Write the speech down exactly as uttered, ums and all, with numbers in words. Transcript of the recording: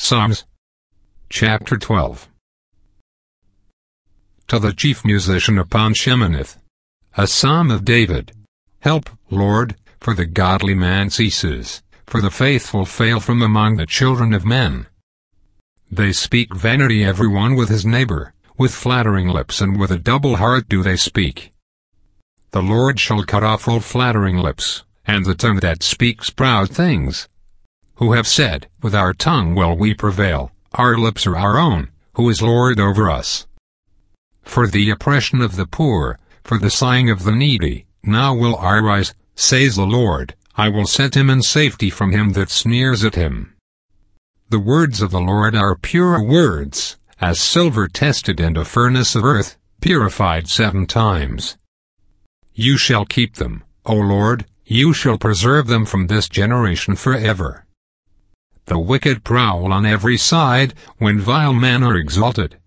Psalms chapter twelve. To the chief musician upon Sheminith. A psalm of David. Help, Lord, for the godly man ceases, for the faithful fail from among the children of men. They speak vanity every one with his neighbor, with flattering lips and with a double heart do they speak. The Lord shall cut off all flattering lips, and the tongue that speaks proud things. Who have said, with our tongue will we prevail, our lips are our own, who is Lord over us? For the oppression of the poor, for the sighing of the needy, now will I rise, says the Lord, I will set him in safety from him that sneers at him. The words of the Lord are pure words, as silver tested in a furnace of earth, purified seven times. You shall keep them, O Lord, you shall preserve them from this generation forever. The wicked prowl on every side, when vile men are exalted.